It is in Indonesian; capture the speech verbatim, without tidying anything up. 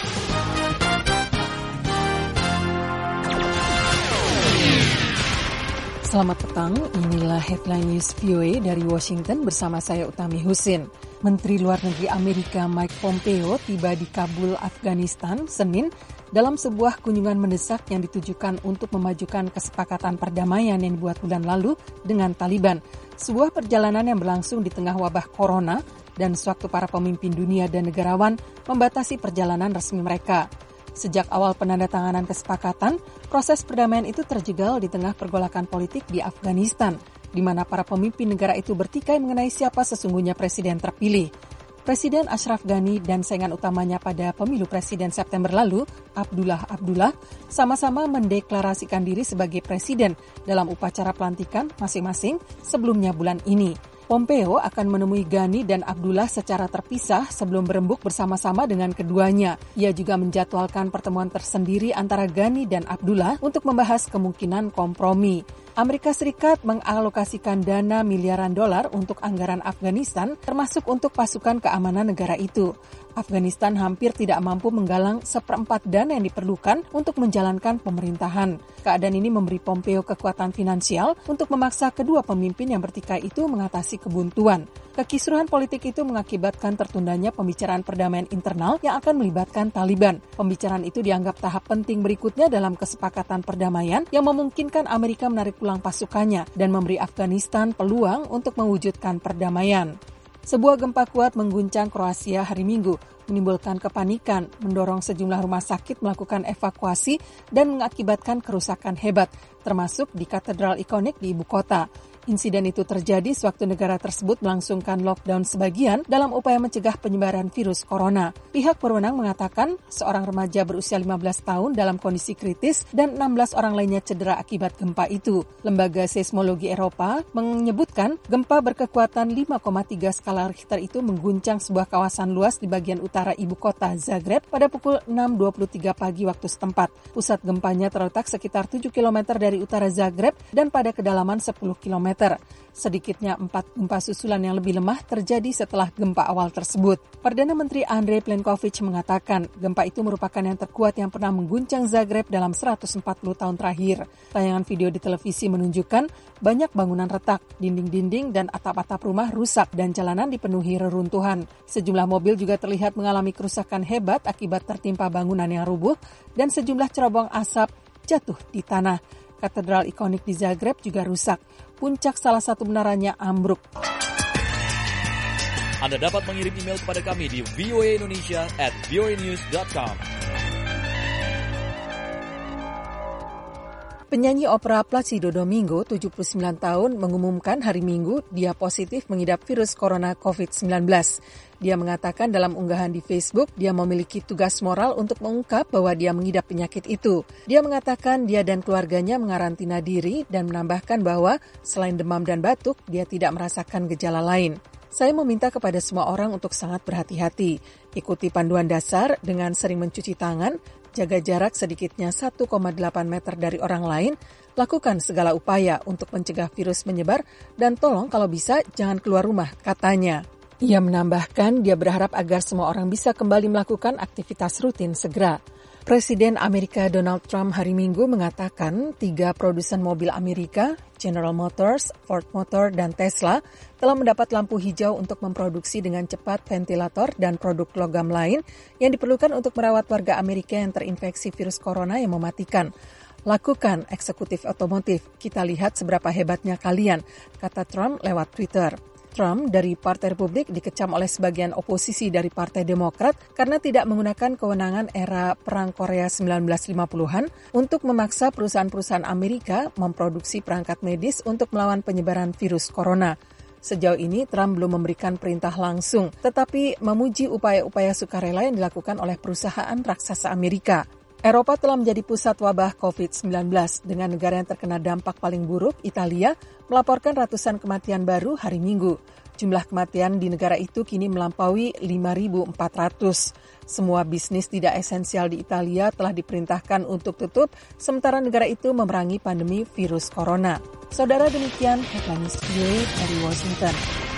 Selamat petang, inilah Headline News V O A dari Washington bersama saya Utami Husin. Menteri Luar Negeri Amerika Mike Pompeo tiba di Kabul, Afghanistan, Senin dalam sebuah kunjungan mendesak yang ditujukan untuk memajukan kesepakatan perdamaian yang dibuat bulan lalu dengan Taliban. Sebuah perjalanan yang berlangsung di tengah wabah corona dan sewaktu para pemimpin dunia dan negarawan membatasi perjalanan resmi mereka. Sejak awal penandatanganan kesepakatan, proses perdamaian itu terjegal di tengah pergolakan politik di Afghanistan, di mana para pemimpin negara itu bertikai mengenai siapa sesungguhnya presiden terpilih. Presiden Ashraf Ghani dan saingan utamanya pada pemilu presiden September lalu, Abdullah Abdullah, sama-sama mendeklarasikan diri sebagai presiden dalam upacara pelantikan masing-masing sebelumnya bulan ini. Pompeo akan menemui Ghani dan Abdullah secara terpisah sebelum berembuk bersama-sama dengan keduanya. Ia juga menjadwalkan pertemuan tersendiri antara Ghani dan Abdullah untuk membahas kemungkinan kompromi. Amerika Serikat mengalokasikan dana miliaran dolar untuk anggaran Afghanistan, termasuk untuk pasukan keamanan negara itu. Afghanistan hampir tidak mampu menggalang seperempat dana yang diperlukan untuk menjalankan pemerintahan. Keadaan ini memberi Pompeo kekuatan finansial untuk memaksa kedua pemimpin yang bertikai itu mengatasi kebuntuan. Kekisruhan politik itu mengakibatkan tertundanya pembicaraan perdamaian internal yang akan melibatkan Taliban. Pembicaraan itu dianggap tahap penting berikutnya dalam kesepakatan perdamaian yang memungkinkan Amerika menarik pulang pasukannya dan memberi Afghanistan peluang untuk mewujudkan perdamaian. Sebuah gempa kuat mengguncang Kroasia hari Minggu, menimbulkan kepanikan, mendorong sejumlah rumah sakit melakukan evakuasi dan mengakibatkan kerusakan hebat, termasuk di katedral ikonik di ibu kota. Insiden itu terjadi sewaktu negara tersebut melangsungkan lockdown sebagian dalam upaya mencegah penyebaran virus corona. Pihak berwenang mengatakan seorang remaja berusia lima belas tahun dalam kondisi kritis dan enam belas orang lainnya cedera akibat gempa itu. Lembaga Seismologi Eropa menyebutkan gempa berkekuatan lima koma tiga skala Richter itu mengguncang sebuah kawasan luas di bagian utara ibu kota Zagreb pada pukul enam dua puluh tiga pagi waktu setempat. Pusat gempanya terletak sekitar tujuh kilometer dari utara Zagreb dan pada kedalaman sepuluh kilometer. Sedikitnya empat gempa susulan yang lebih lemah terjadi setelah gempa awal tersebut. Perdana Menteri Andrej Plenković mengatakan gempa itu merupakan yang terkuat yang pernah mengguncang Zagreb dalam seratus empat puluh tahun terakhir. Tayangan video di televisi menunjukkan banyak bangunan retak, dinding-dinding dan atap-atap rumah rusak dan jalanan dipenuhi reruntuhan. Sejumlah mobil juga terlihat mengalami kerusakan hebat akibat tertimpa bangunan yang rubuh dan sejumlah cerobong asap jatuh di tanah. Katedral ikonik di Zagreb juga rusak. Puncak salah satu menaranya ambruk. Anda dapat mengirim email kepada kami di voaindonesia at voanews dot com. Penyanyi opera Placido Domingo, tujuh puluh sembilan tahun, mengumumkan hari Minggu dia positif mengidap virus corona covid sembilan belas. Dia mengatakan dalam unggahan di Facebook, dia memiliki tugas moral untuk mengungkap bahwa dia mengidap penyakit itu. Dia mengatakan dia dan keluarganya mengarantina diri dan menambahkan bahwa selain demam dan batuk, dia tidak merasakan gejala lain. Saya meminta kepada semua orang untuk sangat berhati-hati. Ikuti panduan dasar dengan sering mencuci tangan, jaga jarak sedikitnya satu koma delapan meter dari orang lain, lakukan segala upaya untuk mencegah virus menyebar, dan tolong kalau bisa jangan keluar rumah, katanya. Ia menambahkan dia berharap agar semua orang bisa kembali melakukan aktivitas rutin segera. Presiden Amerika Donald Trump hari Minggu mengatakan tiga produsen mobil Amerika, General Motors, Ford Motor, dan Tesla, telah mendapat lampu hijau untuk memproduksi dengan cepat ventilator dan produk logam lain yang diperlukan untuk merawat warga Amerika yang terinfeksi virus corona yang mematikan. Lakukan eksekutif otomotif, kita lihat seberapa hebatnya kalian, kata Trump lewat Twitter. Trump dari Partai Republik dikecam oleh sebagian oposisi dari Partai Demokrat karena tidak menggunakan kewenangan era Perang Korea sembilan belas lima puluhan untuk memaksa perusahaan-perusahaan Amerika memproduksi perangkat medis untuk melawan penyebaran virus corona. Sejauh ini, Trump belum memberikan perintah langsung, tetapi memuji upaya-upaya sukarela yang dilakukan oleh perusahaan raksasa Amerika. Eropa telah menjadi pusat wabah covid sembilan belas dengan negara yang terkena dampak paling buruk, Italia, melaporkan ratusan kematian baru hari Minggu. Jumlah kematian di negara itu kini melampaui lima ribu empat ratus. Semua bisnis tidak esensial di Italia telah diperintahkan untuk tutup, sementara negara itu memerangi pandemi virus corona. Saudara, demikian Headline News dari Washington.